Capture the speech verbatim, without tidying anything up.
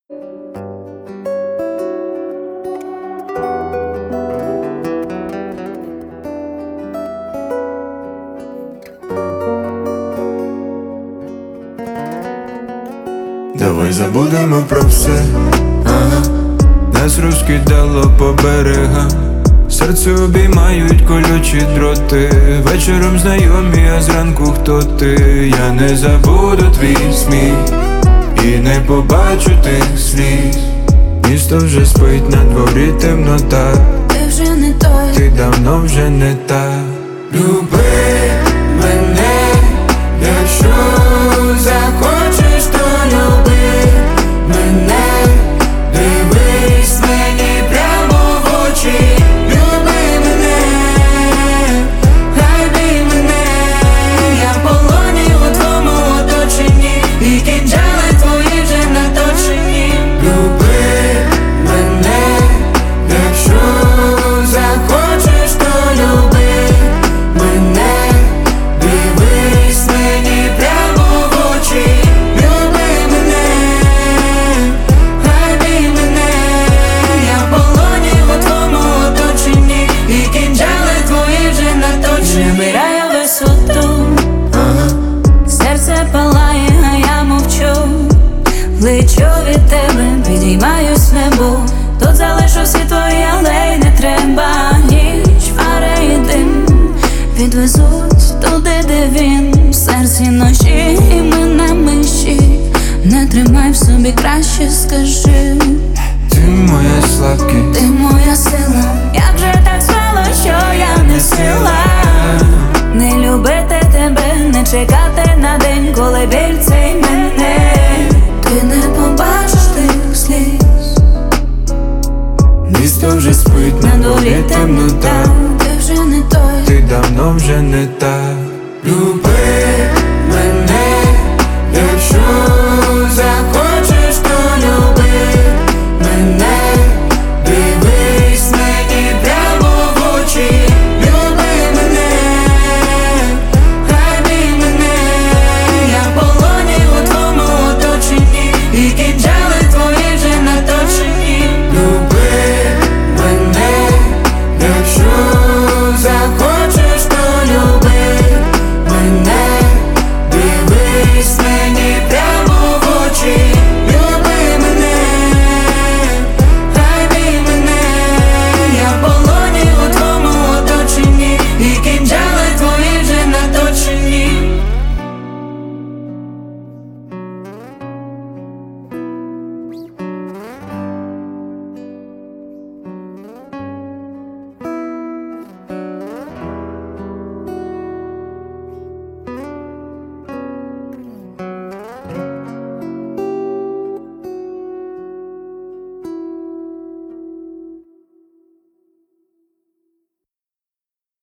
Давай забудемо про все, ага. Нас розкидало по берегам, серце обіймають колючі дроти. Вечором знайомі, а зранку хто ти? Я не забуду твій сміх і не побачу тих сліз. Місто вже спить, на дворі темнота. Ти вже не той, ти давно вже не та. Люби мене, якщо захочеш, то люби мене. Дивись мені прямо в очі. Люби мене, гайби мене. Я в полоні у твоєму оточенні, і кинджали твої вже наточені. Люби мене, якщо захочеш, то люби мене. Дивись мені прямо в очі. Люби мене, гайби мене. Я в полоні у твоєму оточенні, і кинджали твої вже наточені. набираю висоту, Ага. серце палає, а я мовчу. Лечу від тебе, підіймаюсь в небо. Тут залишу всі твої алеї, не треба. Ніч, фари і дим відвезуть туди, де він. В серці ночі, і ми на межі. Не тримай в собі, краще скажи. Ти моя слабкість, Ти моя сила, як же так стало, що я не сила не любити тебе, не чекати на день, коли біль цей мене. Ти не побачиш тих сліз. місто вже спить, На дворі темнота, ти вже не той. ти давно вже не та. Люби